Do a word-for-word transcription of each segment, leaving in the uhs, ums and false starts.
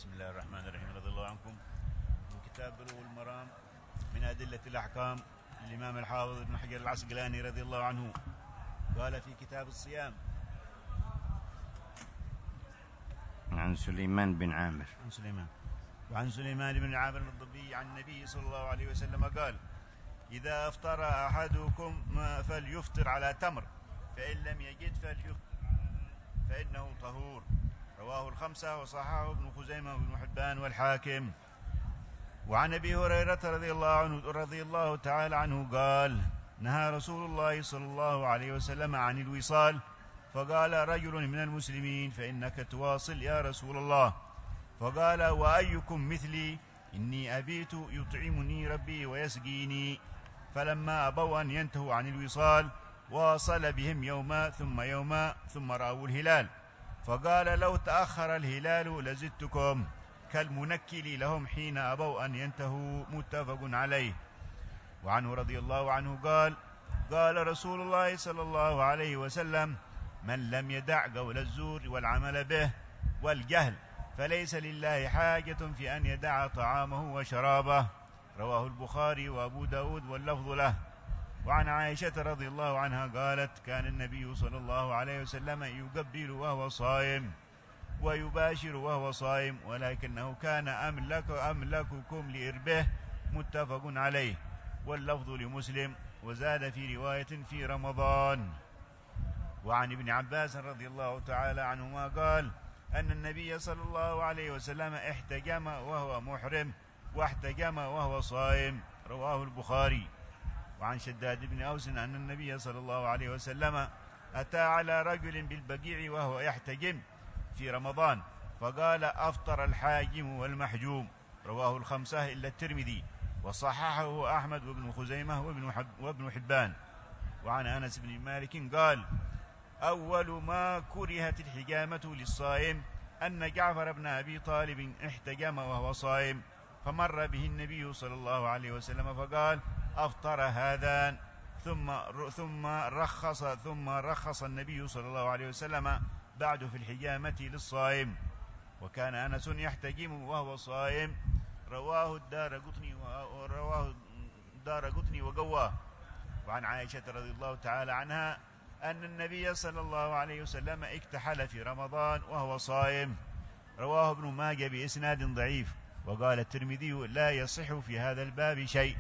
بسم الله الرحمن الرحيم. رضي الله عنكم. من كتاب بلوغ المرام من أدلة الأحكام للإمام الحافظ ابن حجر العسقلاني رضي الله عنه، قال في كتاب الصيام عن سليمان بن عامر عن سليمان وعن سليمان بن عامر الضبي عن النبي صلى الله عليه وسلم قال: إذا أفطر أحدكم فليفطر على تمر، فإن لم يجد فليفطر فإنه طهور. رواه الخمسة وصححه ابن خزيمة وابن حبان والحاكم. وعن أبي هريرة رضي الله عنه رضي الله تعالى عنه قال: نهى رسول الله صلى الله عليه وسلم عن الوصال، فقال رجل من المسلمين: فإنك تواصل يا رسول الله؟ فقال: وأيكم مثلي؟ إني أبيت يطعمني ربي ويسقيني. فلما أبوا أن ينتهوا عن الوصال واصل بهم يوما ثم يوما ثم رأوا الهلال، فقال: لو تأخر الهلال لزدتكم، كالمنكل لهم حين أبوا أن ينتهوا. متفق عليه. وعنه رضي الله عنه قال: قال رسول الله صلى الله عليه وسلم: من لم يدع قول الزور والعمل به والجهل فليس لله حاجة في أن يدع طعامه وشرابه. رواه البخاري وأبو داود واللفظ له. وعن عائشة رضي الله عنها قالت: كان النبي صلى الله عليه وسلم يقبل وهو صائم ويباشر وهو صائم، ولكنه كان أملك أملككم لإربه. متفق عليه. واللفظ لمسلم، وزاد في رواية في رمضان. وعن ابن عباس رضي الله تعالى عنهما قال: أن النبي صلى الله عليه وسلم احتجم وهو محرم واحتجم وهو صائم. رواه البخاري. وعن شداد بن أوس أن النبي صلى الله عليه وسلم أتى على رجل بالبقيع وهو يحتجم في رمضان، فقال: أفطر الحاجم والمحجوم. رواه الخمسة إلا الترمذي، وصححه أحمد وابن خزيمة وابن, حب وابن حبان. وعن أنس بن مالك قال: أول ما كرهت الحجامة للصائم أن جعفر بن أبي طالب احتجم وهو صائم، فمر به النبي صلى الله عليه وسلم فقال: أفطر هذان. ثم ثم رخص ثم رخص النبي صلى الله عليه وسلم بعد في الحجامة للصائم. وكان أنس يحتجم وهو صائم. رواه الدارقطني ورواه الدارقطني وقواه. وعن عائشة رضي الله تعالى عنها أن النبي صلى الله عليه وسلم اكتحل في رمضان وهو صائم. رواه ابن ماجه بإسناد ضعيف، وقال الترمذي: لا يصح في هذا الباب شيء.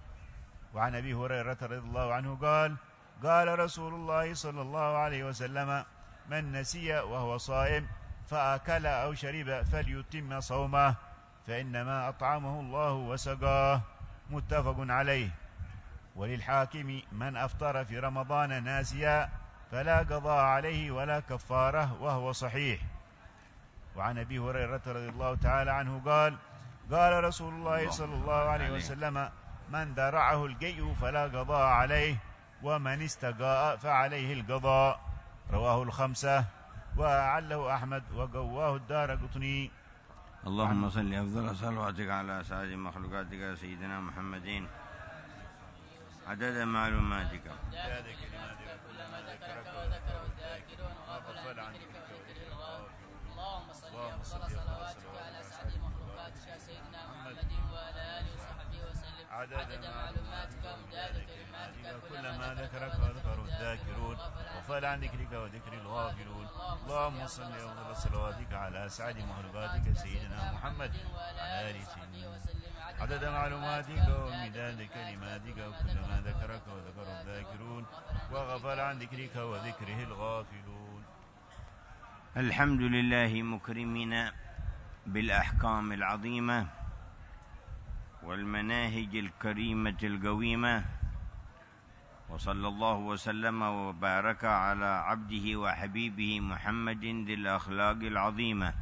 وعن أبي هريرة رضي الله عنه قال: قال رسول الله صلى الله عليه وسلم: من نسي وهو صائم فأكل أو شرب فليتم صومه، فإنما أطعمه الله وسقاه. متفق عليه. وللحاكم: من أفطر في رمضان ناسيا فلا قضاء عليه ولا كفارة، وهو صحيح. وعن أبي هريرة رضي الله تعالى عنه قال: قال رسول الله صلى الله عليه وسلم: من ذرعه القيء فلا قضاء عليه، ومن استقاء فعليه القضاء. رواه الخمسة، وأعله أحمد وقواه الدارقطني. اللهم صل أفضل صلواتك على سعد مخلوقاتك سيدنا محمد عدد معلوماتك عدد كلماتك كلما ذكرك وذكره الذاكرون وغفل عن ذكرك. اللهم صل أفضل صلواتك على سعد مخلوقاتك سيدنا محمد وعلى آله وصحبه وسلم عدد معلوماتك ومداد كلماتك كلما ذكرك وذكره الذاكرون وغفل عن ذكرك وذكر الغافلون. اللهم صل أفضل صلواتك على سعد مخلوقاتك سيدنا محمد وعلى آله وسلم عدد معلوماتك ومداد كلماتك وكلما ذكرك وذكره الذاكرون وغفل عن ذكرك وذكره الغافلون. الحمد لله مكرمنا بالأحكام العظيمة والمناهج الكريمة القويمة، وصلى الله وسلم وبارك على عبده وحبيبه محمد ذي الأخلاق العظيمة،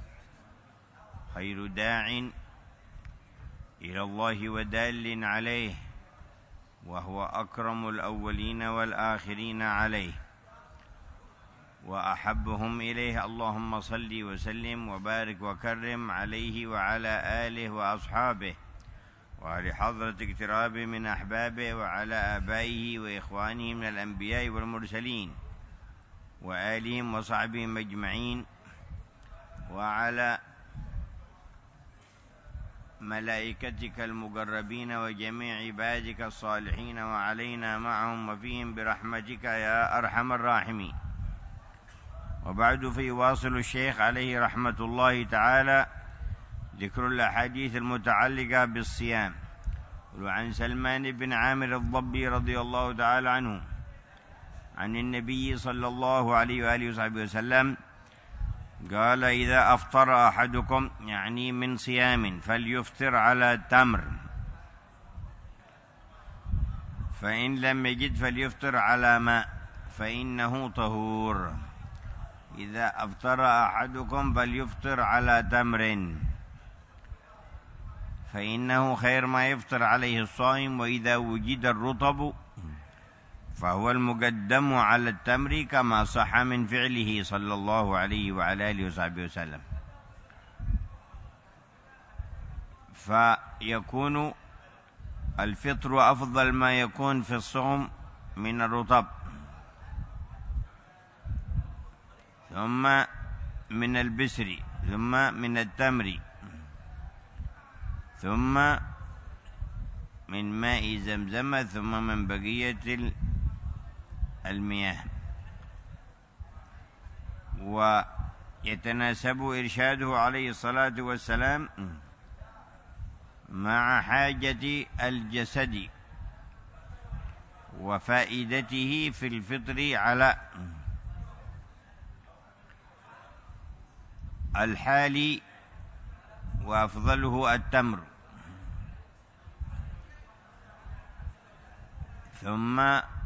خير داع إلى الله ودال عليه، وهو أكرم الأولين والآخرين عليه وأحبهم إليه. اللهم صل وسلم وبارك وكرم عليه وعلى آله وأصحابه وعلى حضرة اقتراب من أحبابه وعلى آبائه وإخوانه من الأنبياء والمرسلين وآلهم وصحبهم أجمعين، وعلى ملائكتك المقربين وجميع عبادك الصالحين وعلينا معهم وفيهم برحمتك يا أرحم الراحمين. وبعد فيواصل الشيخ عليه رحمة الله تعالى ذكر الأحاديث المتعلقة بالصيام. وعن سلمان بن عامر الضبي رضي الله تعالى عنه عن النبي صلى الله عليه وآله وصحبه وسلم قال: إذا أفطر أحدكم يعني من صيام فليفطر على تمر، فإن لم يجد فليفطر على ماء فإنه طهور. إذا أفطر أحدكم فليفطر على تمر فإنه خير ما يفطر عليه الصائم، وإذا وجد الرطب فهو المقدم على التمر كما صح من فعله صلى الله عليه وعلى آله وصحبه وسلم. فيكون الفطر أفضل ما يكون في الصوم من الرطب، ثم من البسر، ثم من التمر، ثم من ماء زمزم، ثم من بقية المياه. ويتناسب إرشاده عليه الصلاة والسلام مع حاجة الجسد وفائدته في الفطر على الحال، وأفضله التمر. ثم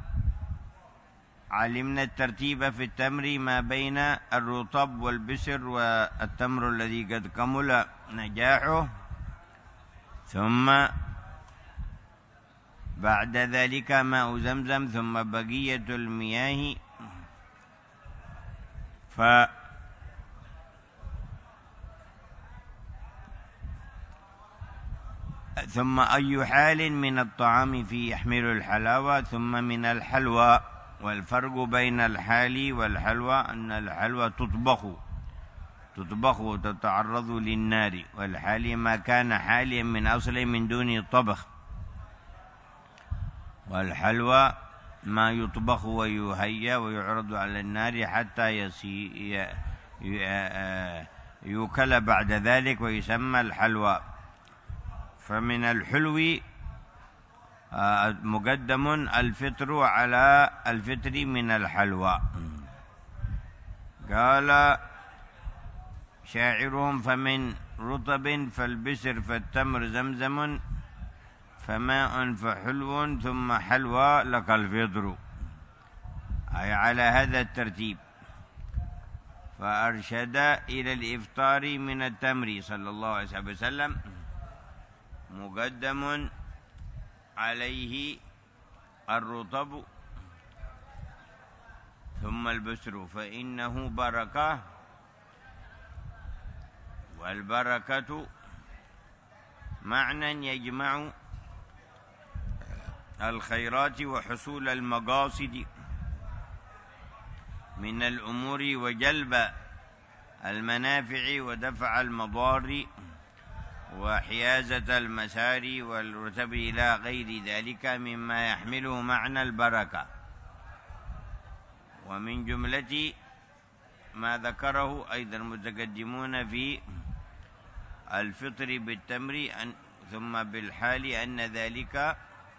علمنا الترتيب في التمر ما بين الرطب والبسر والتمر الذي قد كمل نجاحه، ثم بعد ذلك ماء زمزم، ثم بقية المياه. ف ثم أي حال من الطعام فيه يحمل الحلاوة، ثم من الحلوى. والفرق بين الحال والحلوى أن الحلوى تطبخ تطبخ وتتعرض للنار، والحال ما كان حاليا من أصل من دون طبخ، والحلوى ما يطبخ ويهيأ ويعرض على النار حتى يسي يوكل بعد ذلك ويسمى الحلوى. فمن الحلو مقدم الفطر على الفطر من الحلوى. قال شاعرهم: فمن رطب فالبسر فالتمر زمزم، فماء فحلو ثم حلوى لك الفطر، أي على هذا الترتيب. فأرشد إلى الإفطار من التمر صلى الله عليه وسلم، مقدم عليه الرطب ثم البسر، فإنه بركة، والبركة معنى يجمع الخيرات وحصول المقاصد من الأمور وجلب المنافع ودفع المضار وحيازة المسار والرتب إلى غير ذلك مما يحمله معنى البركة. ومن جملة ما ذكره أيضا المتقدمون في الفطر بالتمر ثم بالحال أن ذلك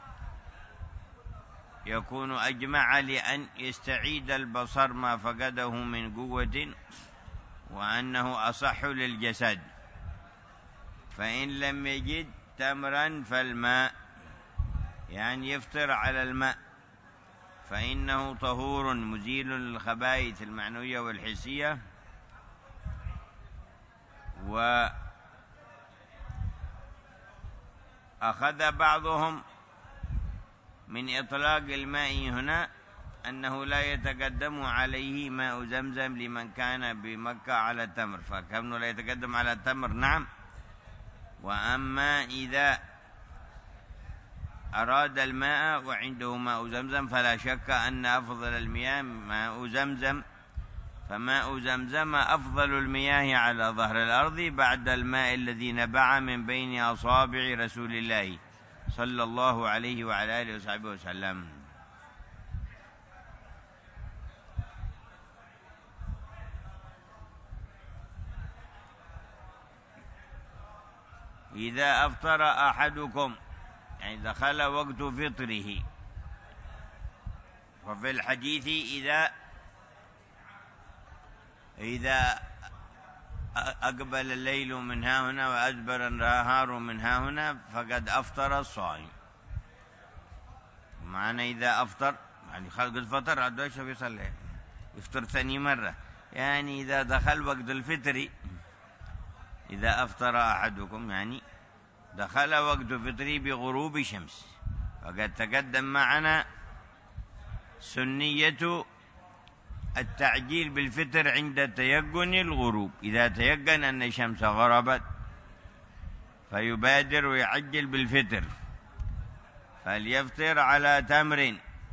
يكون أجمع لأن يستعيد البصر ما فقده من قوة، وأنه أصح للجسد. فإن لم يجد تمرا فالماء، يعني يفطر على الماء، فإنه طهور مزيل للخبائث المعنوية والحسية. وأخذ بعضهم من إطلاق الماء هنا أنه لا يتقدم عليه ماء زمزم لمن كان بمكة على التمر، فكونه لا يتقدم على التمر نعم. وأما إذا أراد الماء وعنده ماء زمزم فلا شك أن أفضل المياه ماء زمزم، فماء زمزم أفضل المياه على ظهر الأرض بعد الماء الذي نبع من بين أصابع رسول الله صلى الله عليه وعلى آله وصحبه وسلم. إذا أفطر أحدكم يعني دخل وقت فطره. وفي الحديث إذا إذا أقبل الليل من ها هنا وأدبر النهار من ها هنا فقد أفطر الصائم. معنى إذا أفطر يعني خلق الفطر عدو إيش بيصلي يفطر ثاني مرة، يعني إذا دخل وقت الفطر. إذا أفطر أحدكم يعني دخل وقت فطره بغروب شمس. وقد تقدم معنا سنية التعجيل بالفطر عند تيقن الغروب. إذا تيقن أن الشمس غربت فيبادر ويعجل بالفطر، فليفطر على تمر.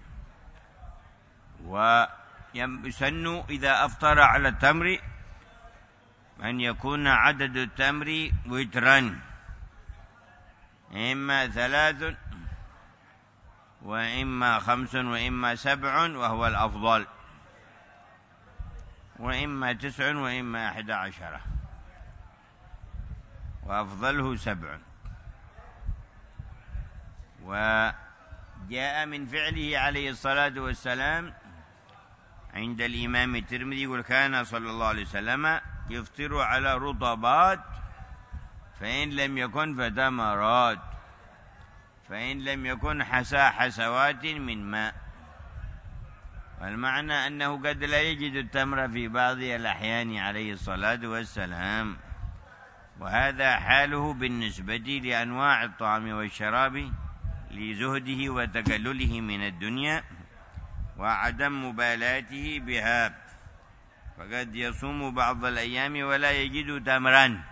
ويسن إذا أفطر على التمر أن يكون عدد التمر وترا، إما ثلاث وإما خمس وإما سبع وهو الأفضل، وإما تسع وإما أحد عشرة وأفضله سبع. وجاء من فعله عليه الصلاة والسلام عند الإمام الترمذي يقول كان صلى الله عليه وسلم يفطر على رطبات، فإن لم يكن فتمرات، فإن لم يكن حسى حسوات من ماء. والمعنى أنه قد لا يجد التمر في بعض الأحيان عليه الصلاة والسلام، وهذا حاله بالنسبة لأنواع الطعام والشراب لزهده وتقلله من الدنيا وعدم مبالاته بها، فقد يصوم بعض الأيام ولا يجد تمرا.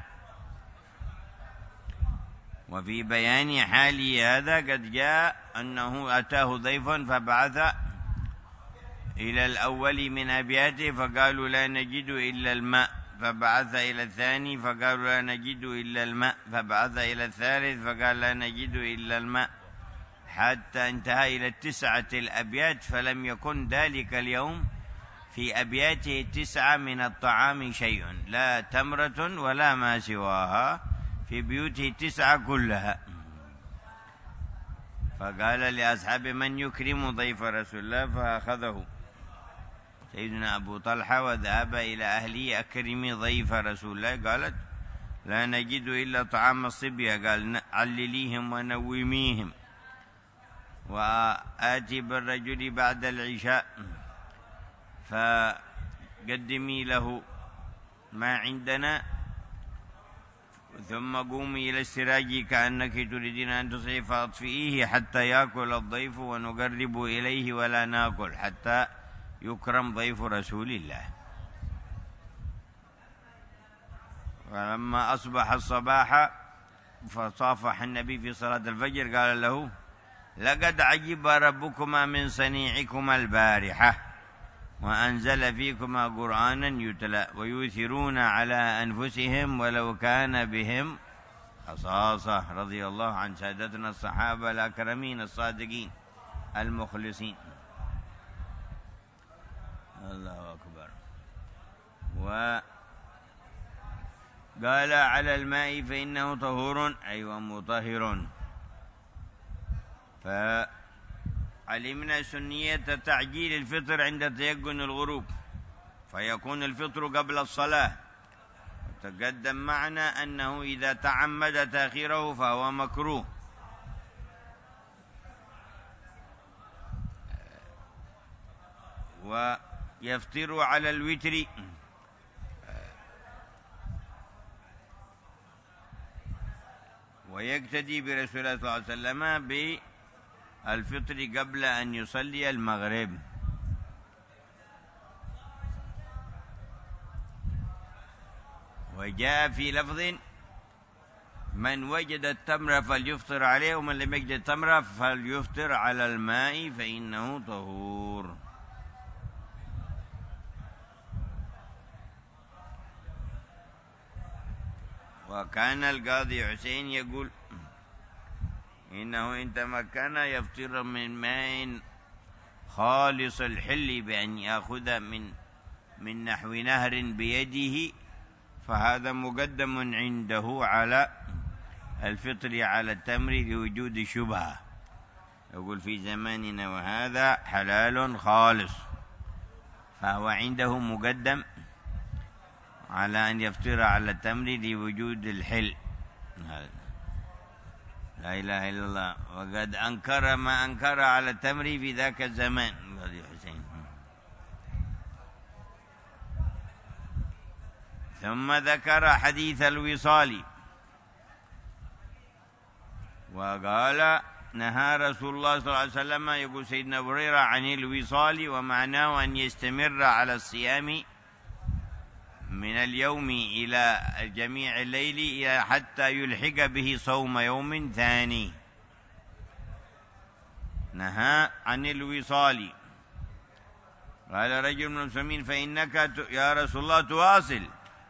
وفي بيان حاله هذا قد جاء أنه أتاه ضيف فبعث إلى الأول من أبياته فقالوا لا نجد إلا الماء، فبعث إلى الثاني فقالوا لا نجد إلا الماء، فبعث إلى الثالث فقال لا نجد إلا الماء، حتى انتهى إلى التسعة الأبيات. فلم يكن ذلك اليوم في أبياته التسعة من الطعام شيء، لا تمرة ولا ما سواها، في بيوته التسعة كلها. فقال لأصحابه من يكرم ضيف رسول الله، فأخذه سيدنا أبو طلحة وذهب إلى أهله أكرمي ضيف رسول الله. قالت لا نجد إلا طعام الصبية، قال علليهم ونوميهم وآتي بالرجل بعد العشاء فقدمي له ما عندنا، ثم قومي إلى السراج كأنك تريدين أن تصعي فأطفئيه حتى يأكل الضيف ونقرب إليه ولا نأكل حتى يكرم ضيف رسول الله. ولما أصبح الصباح فصافح النبي في صلاة الفجر قال له لقد عجب ربكما من صنيعكما البارحة وأنزل فيكما قرآنا يتلى ويؤثرون على أنفسهم ولو كان بهم خصاصة. رضي الله عن سادتنا الصحابة الأكرمين الصادقين المخلصين. الله أكبر. وقال على الماء فإنه طهور أي ومطهر. فعلمنا سنية تعجيل الفطر عند تيقن الغروب، فيكون الفطر قبل الصلاة. وتقدم معنا أنه إذا تعمد تأخيره فهو مكروه. ويفطر على الوتر ويقتدي برسول الله صلى الله عليه وسلم بالفطر قبل أن يصلي المغرب. وجاء في لفظ من وجد التمر فليفطر عليه ومن لم يجد التمر فليفطر على الماء فإنه طهور. وكان القاضي حسين يقول إنه إن تمكن يفطر من ماء خالص الحل بأن يأخذ من من نحو نهر بيده فهذا مقدم عنده على الفطر على التمر لوجود شبهة. يقول في زماننا وهذا حلال خالص، فهو عنده مقدم على أن يفطر على التمر لوجود الحل. لا إله إلا الله. وقد أنكر ما أنكر على التمر في ذاك الزمان القاضي حسين. ثم ذكر حديث الوصال وقال نهى رسول الله صلى الله عليه وسلم، يقول سيدنا أبو هريرة، عن الوصال ومعناه أن يستمر على الصيام من اليوم إلى جميع الليل حتى يلحق به صوم يوم ثاني. نهى عن الوصال. قال رجل من المسلمين فإنك يا رسول الله تواصل.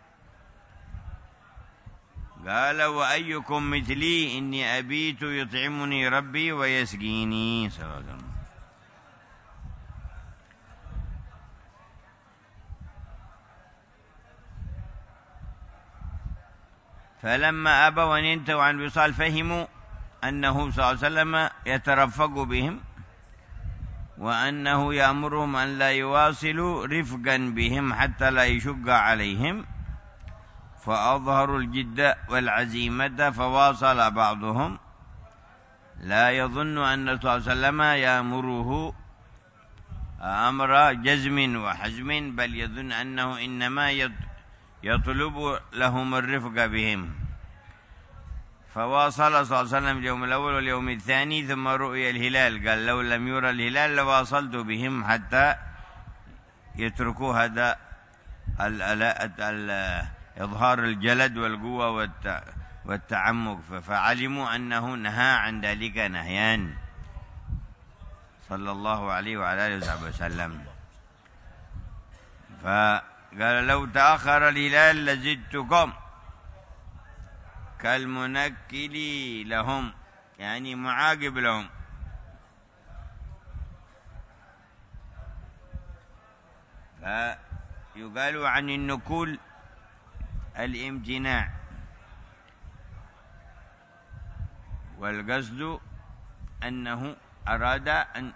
قال وأيكم مثلي إني أبيت يطعمني ربي ويسقيني. صلى الله عليه وسلم. فلما أبوا أن ينتهوا عن الوصال فهموا أنه صلى الله عليه وسلم يترفق بهم وأنه يأمرهم أن لا يواصلوا رفقا بهم حتى لا يشق عليهم، فأظهروا الجد والعزيمة فواصل بعضهم لا يظن أن صلى الله عليه وسلم يأمره أمر جزم وحزم، بل يظن أنه إنما يطلب لهم الرفق بهم. فواصل صلى الله عليه وسلم اليوم الأول واليوم الثاني، ثم رؤي الهلال قال لو لم يرى الهلال لواصلت بهم حتى يتركوا هذا إظهار الجلد والقوة والتعمق، فعلموا أنه نهى عن ذلك نهيان صلى الله عليه وعلى آله وصحبه وسلم. فقال لو تأخر الهلال لزدتكم كالمنكل لهم، يعني معاقب لهم. فيقال عن النكول الامتناع، والقصد أنه أراد أن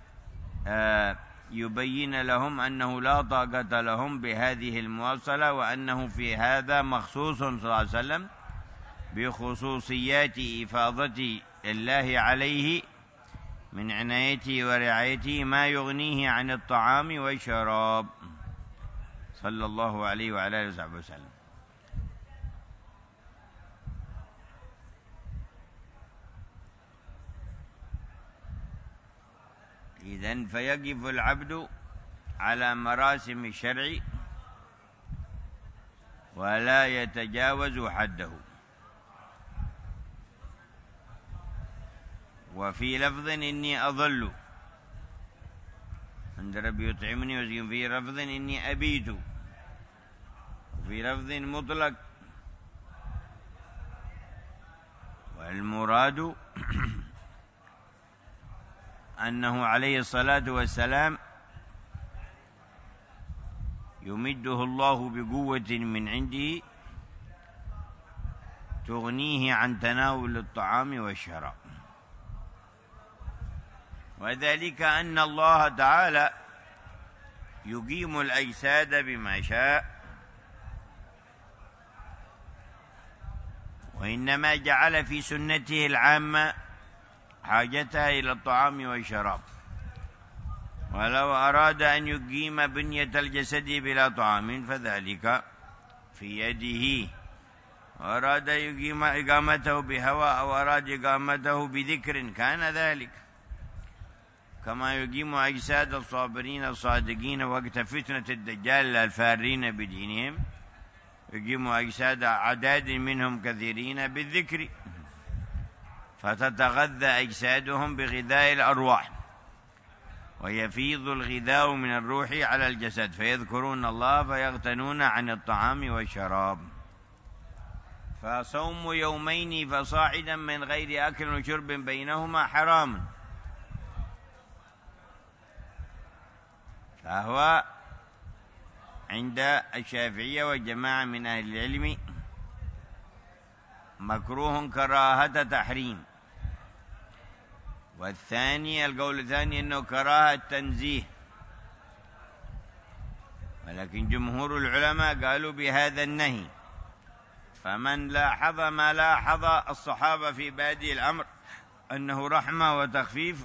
يبين لهم أنه لا طاقة لهم بهذه المواصلة، وأنه في هذا مخصوص صلى الله عليه وسلم بخصوصيات إفاضة الله عليه من عنايته ورعايته ما يغنيه عن الطعام والشراب صلى الله عليه وعلى آله وصحبه وسلم. إذن فيقف العبد على مراسم الشرع ولا يتجاوز حده. وفي لفظ إني أظل عند ربي يطعمني ويسقين، في لفظ إني أبيت، وفي لفظ مطلق. والمراد أنه عليه الصلاة والسلام يمده الله بقوة من عنده تغنيه عن تناول الطعام والشراب، وذلك أن الله تعالى يقيم الأجساد بما شاء، وإنما جعل في سنته العامة حاجتها إلى الطعام والشراب. ولو أراد أن يقيم بنية الجسد بلا طعام فذلك في يده، وأراد يقيم إقامته بهواء أو أراد إقامته بذكر كان ذلك، كما يقيم أجساد الصابرين الصادقين وقت فتنة الدجال الفارين بدينهم، يقيم أجساد عداد منهم كثيرين بالذكر، فتتغذى أجسادهم بغذاء الأرواح، ويفيض الغذاء من الروح على الجسد فيذكرون الله فيغتنون عن الطعام والشراب. فصوم يومين فصاعدا من غير أكل وشرب بينهما حرام، فهو عند الشافعية وجماعة من أهل العلم مكروه كراهة تحريم. والثاني القول الثاني أنه كراهة تنزيه، ولكن جمهور العلماء قالوا بهذا النهي. فمن لاحظ ما لاحظ الصحابة في بادئ الأمر أنه رحمة وتخفيف،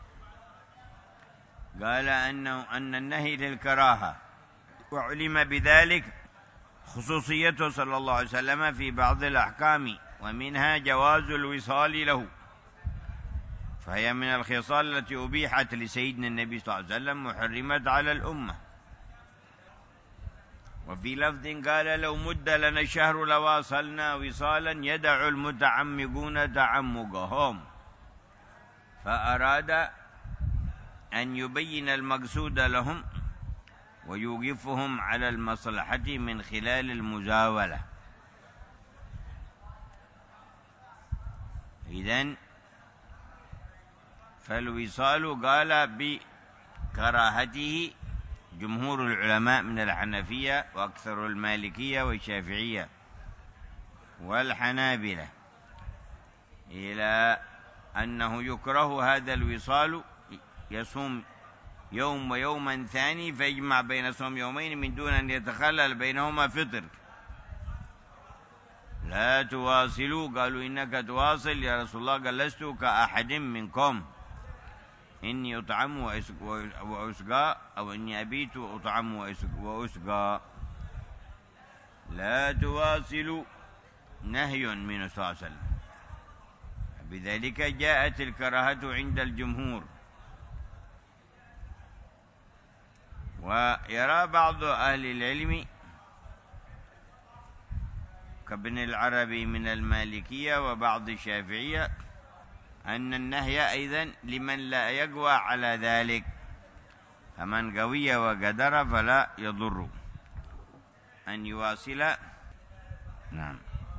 قال أنه أن النهي للكراهة، وعلم بذلك خصوصيته صلى الله عليه وسلم في بعض الأحكام، ومنها جواز الوصال له، فهي من الخصال التي أبيحت لسيدنا النبي صلى الله عليه وسلم وحرمت على الأمة. وفي لفظ قال: لو مد لنا الشهر لواصلنا وصالا يدع المتعمقون تعمقهم، فأراد أن يبين المقصود لهم ويوقفهم على المصلحة من خلال المزاولة. إذن فالوصال قال بكراهته جمهور العلماء من الحنفية وأكثر المالكية والشافعية والحنابلة، إلى أنه يكره هذا الوصال، يصوم يوم ويوما ثاني فيجمع بين صوم يومين من دون أن يتخلل بينهما فطر. لا تواصلوا، قالوا: إنك تواصل يا رسول الله؟ قال: لست كأحد منكم، إني أطعم وأسقى، أو إني أبيت أطعم وأسقى. لا تواصلوا نهي منه صلى الله عليه وسلم، بذلك جاءت الكراهة عند الجمهور. ويرى بعض أهل العلم كابن العربي من المالكية وبعض الشافعية أن النهي أيضا لمن لا يقوى على ذلك، فمن قوي وقدر فلا يضر أن يواصل. نعم.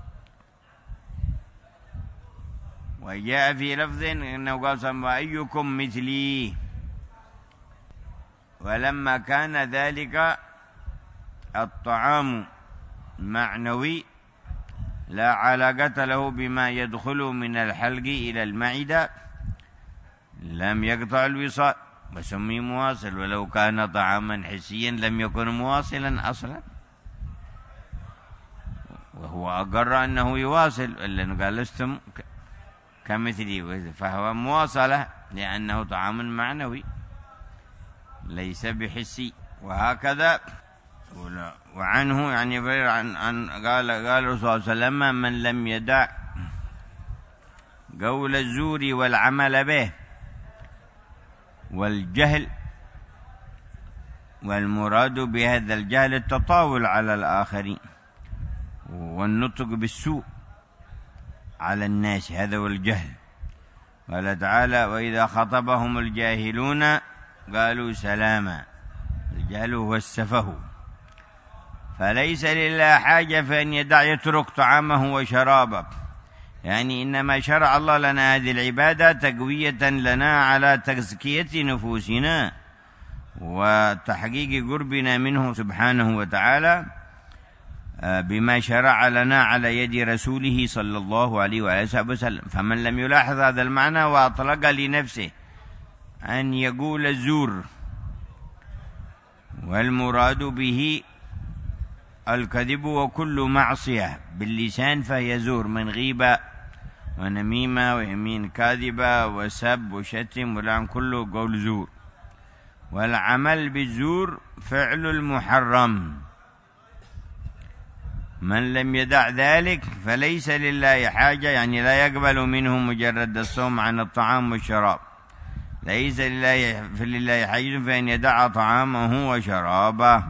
وجاء في لفظ أنه قال: وأيكم مثلي. ولما كان ذلك الطعام معنوي لا علاقة له بما يدخل من الحلق إلى المعدة لم يقطع الوصال وسمي مواصل، ولو كان طعاما حسيا لم يكن مواصلا أصلا، وهو أقر أنه يواصل، لأنه قال: لستم كمثلي، فهو مواصلة لأنه طعام معنوي ليس بحسي. وهكذا وعنه يعني عن عن قال قال الرسول صلى الله عليه وسلم: من لم يدع قول الزور والعمل به والجهل، والمراد بهذا الجهل التطاول على الآخرين والنطق بالسوء على الناس، هذا هو الجهل. قال تعالى: وإذا خطبهم الجاهلون قالوا سلاما. الجهل هو السفه، فليس لله حاجة فإن يدع يترك طعامه وشرابه، يعني إنما شرع الله لنا هذه العبادة تقوية لنا على تزكية نفوسنا وتحقيق قربنا منه سبحانه وتعالى بما شرع لنا على يد رسوله صلى الله عليه وآله وسلم. فمن لم يلاحظ هذا المعنى وأطلق لنفسه أن يقول الزور، والمراد به الكذب وكل معصية باللسان فهي زور، من غيبة ونميمة ويمين كاذبة وسب وشتم ولعن، كله قول زور. والعمل بالزور فعل المحرم، من لم يدع ذلك فليس لله حاجة، يعني لا يقبل منه مجرد الصوم عن الطعام والشراب. ليس لله في لله حاجة فإن يدع طعامه وشرابه،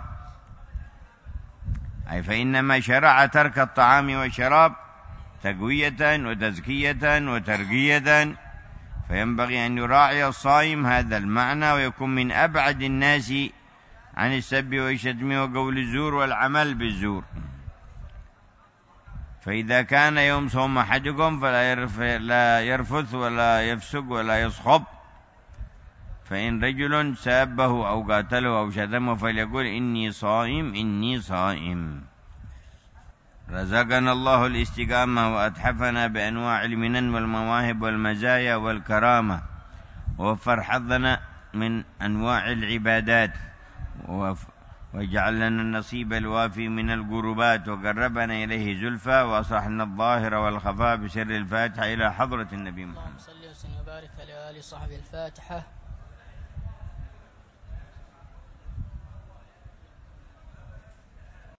أي فإنما شرع ترك الطعام والشراب تقوية وتزكية وترقية، فينبغي أن يراعي الصائم هذا المعنى ويكون من أبعد الناس عن السب والشتم وقول الزور والعمل بالزور. فإذا كان يوم صوم أحدكم فلا يرفث ولا يفسق ولا يصخب، فإن رجل سابه أو قاتله أو شتمه فليقول إني صائم إني صائم. رزقنا الله الاستقامة وأتحفنا بأنواع المنن والمواهب والمزايا والكرامة، ووفر حظنا من أنواع العبادات، وجعل لنا النصيب الوافي من القربات، وقربنا إليه زلفى، وأصلحنا الظاهر والخفاء بسر الفاتحة إلى حضرة النبي محمد. اللهم صل وسلم وبارك على آله وصحبه. الفاتحة.